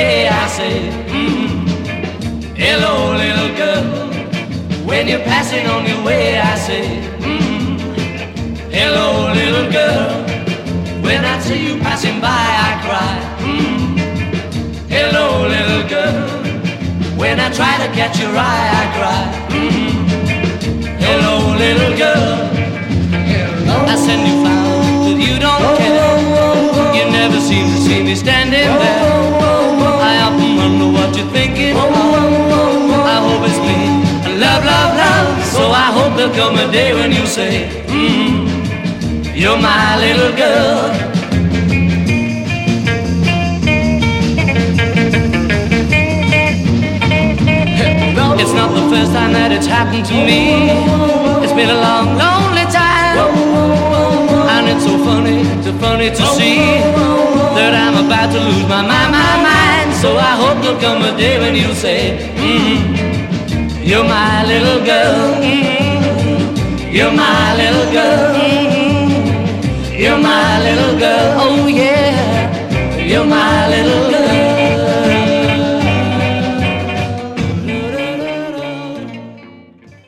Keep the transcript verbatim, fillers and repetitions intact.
day I say, mm, hello, little girl. When you're passing on your way, I say, mm, hello, little girl. When I see you passing by, I cry, mm, hello, little girl. When I try to catch your eye, I cry, mm, hello, little girl. I send you flowers, but you don't care. You never seem to see me standing there. I often wonder what you're thinking of. I hope it's me. Love, love, love. So I hope there'll come a day when you say, mm, you're my little girl. It's not the first time that it's happened to me. It's been a long, lonely time, and it's so funny, so funny to see that I'm about to lose my mind, my mind. So I hope there'll come a day when you say, mm, you're my little girl. Mm, you're my little girl. Mm, you're my little girl. Oh yeah, you're my little